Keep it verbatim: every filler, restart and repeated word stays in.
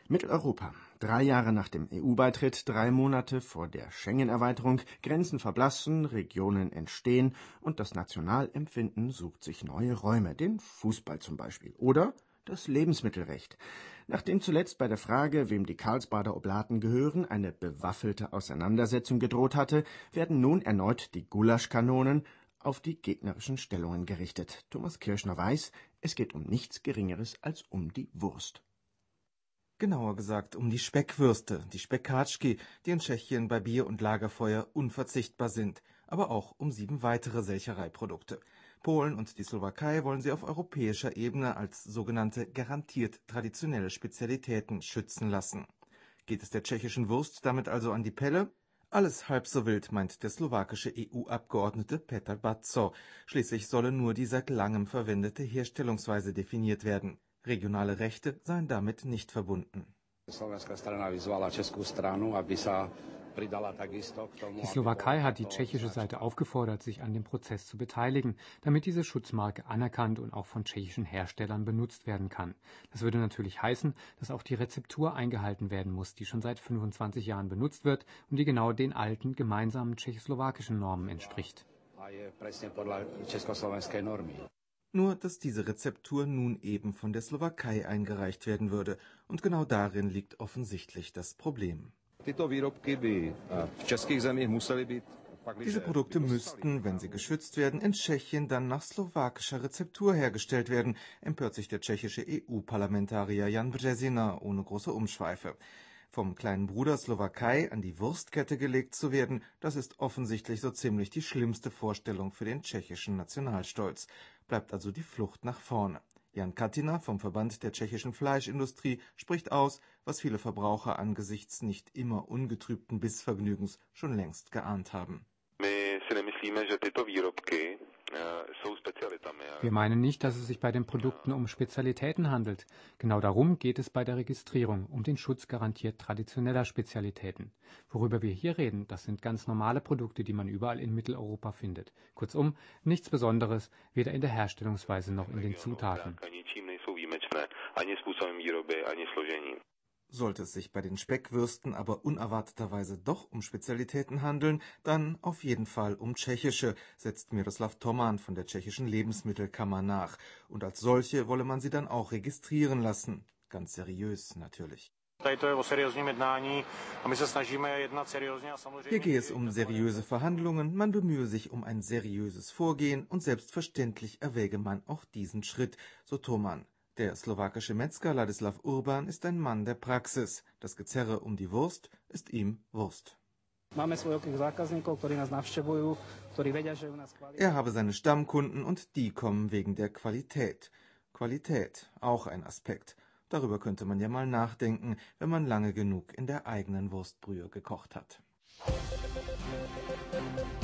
Mitteleuropa. Drei Jahre nach dem E U-Beitritt, drei Monate vor der Schengen-Erweiterung, Grenzen verblassen, Regionen entstehen und das Nationalempfinden sucht sich neue Räume, den Fußball zum Beispiel. Oder das Lebensmittelrecht. Nachdem zuletzt bei der Frage, wem die Karlsbader Oblaten gehören, eine bewaffelte Auseinandersetzung gedroht hatte, werden nun erneut die Gulaschkanonen auf die gegnerischen Stellungen gerichtet. Thomas Kirschner weiß, es geht um nichts Geringeres als um die Wurst. Genauer gesagt um die Speckwürste, die Spekkaczki, die in Tschechien bei Bier und Lagerfeuer unverzichtbar sind, aber auch um sieben weitere Selchereiprodukte. Polen und die Slowakei wollen sie auf europäischer Ebene als sogenannte garantiert traditionelle Spezialitäten schützen lassen. Geht es der tschechischen Wurst damit also an die Pelle? Alles halb so wild, meint der slowakische E U-Abgeordnete Peter Batzo. Schließlich solle nur die seit langem verwendete Herstellungsweise definiert werden. Regionale Rechte seien damit nicht verbunden. Die Slowakei hat die tschechische Seite aufgefordert, sich an dem Prozess zu beteiligen, damit diese Schutzmarke anerkannt und auch von tschechischen Herstellern benutzt werden kann. Das würde natürlich heißen, dass auch die Rezeptur eingehalten werden muss, die schon seit fünfundzwanzig Jahren benutzt wird und die genau den alten gemeinsamen tschechoslowakischen Normen entspricht. Nur, dass diese Rezeptur nun eben von der Slowakei eingereicht werden würde. Und genau darin liegt offensichtlich das Problem. Diese Produkte müssten, wenn sie geschützt werden, in Tschechien dann nach slowakischer Rezeptur hergestellt werden, empört sich der tschechische E U-Parlamentarier Jan Březina ohne große Umschweife. Vom kleinen Bruder Slowakei an die Wurstkette gelegt zu werden, das ist offensichtlich so ziemlich die schlimmste Vorstellung für den tschechischen Nationalstolz. Bleibt also die Flucht nach vorne. Jan Katina vom Verband der tschechischen Fleischindustrie spricht aus, was viele Verbraucher angesichts nicht immer ungetrübten Bissvergnügens schon längst geahnt haben. Wir meinen nicht, dass es sich bei den Produkten um Spezialitäten handelt. Genau darum geht es bei der Registrierung, um den Schutz garantiert traditioneller Spezialitäten. Worüber wir hier reden, das sind ganz normale Produkte, die man überall in Mitteleuropa findet. Kurzum, nichts Besonderes, weder in der Herstellungsweise noch in den Zutaten. Sollte es sich bei den Speckwürsten aber unerwarteterweise doch um Spezialitäten handeln, dann auf jeden Fall um tschechische, setzt Miroslav Toman von der tschechischen Lebensmittelkammer nach. Und als solche wolle man sie dann auch registrieren lassen. Ganz seriös natürlich. Hier gehe es um seriöse Verhandlungen, man bemühe sich um ein seriöses Vorgehen und selbstverständlich erwäge man auch diesen Schritt, so Toman. Der slowakische Metzger Ladislav Urban ist ein Mann der Praxis. Das Gezerre um die Wurst ist ihm Wurst. Er habe seine Stammkunden und die kommen wegen der Qualität. Qualität, auch ein Aspekt. Darüber könnte man ja mal nachdenken, wenn man lange genug in der eigenen Wurstbrühe gekocht hat.